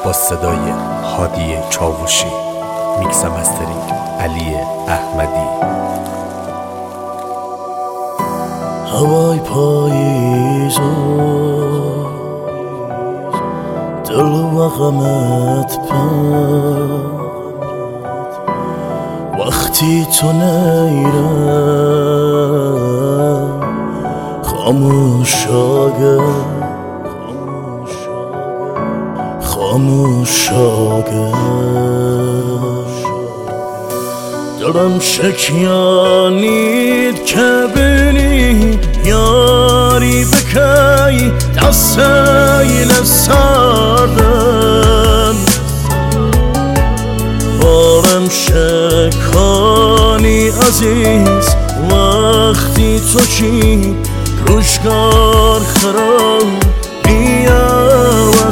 با صدای هادی چاوشی، میکس و مسترینگ علی احمدی. هوای پاییزو دل و غمت پرد، وقتی تو نیرم خاموش آگه دلم شکیانید که بینی یاری بکی دستیل سردم، بارم شکانی عزیز وقتی تو چی روشگار خراب بیا و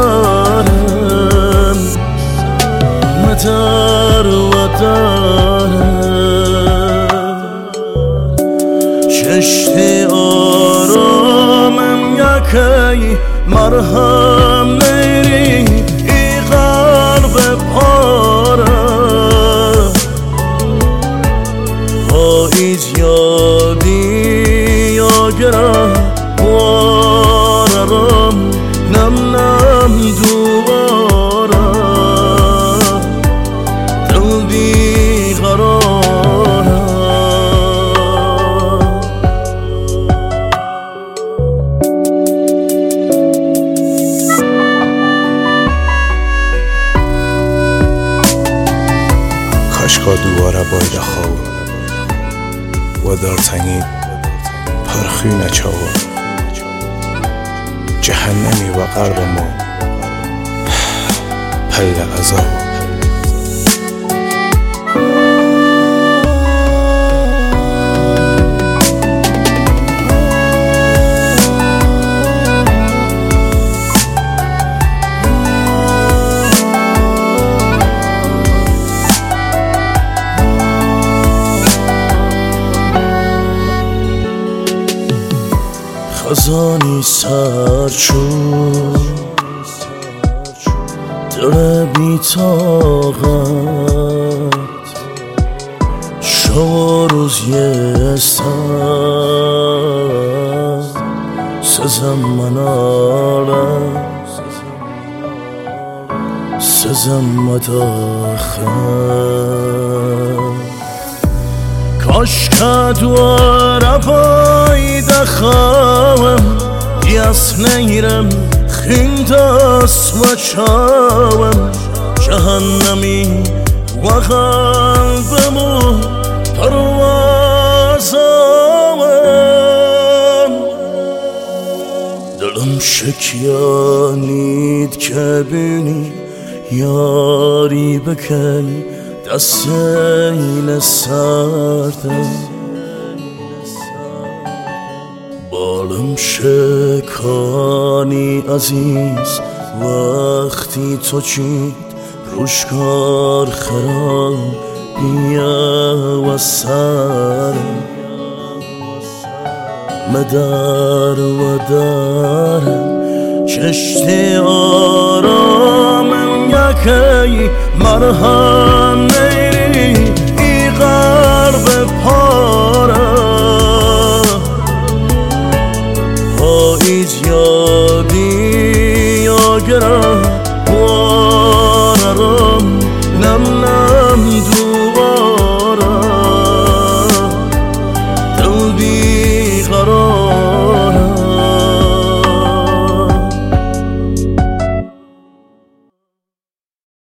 سرم مدر و درم چشت آرامم یکی مرهم نیری ای قلب پاره پاییز یادی یا گره وارم نم دوباره دل بیقراره. کاشکا دوباره باید خواب و دارتنید پرخی نچاوه جهنمی و قلب ما پل عذاب. خزانی سر شد دل بی طاقت، شب روز یه سزم مناله سزم مداخل کاش که دواره باید خوام یاس نیرم خینداس و چاوم جهنمی و قلبمو پروازم دلم شکیانید که بینی یاری بکی دستیل سردم، بالم شکانی عزیز وقتی تو چید روشگار خراب بیا و سرم مدر و درم چشت آرامم یکی مرهم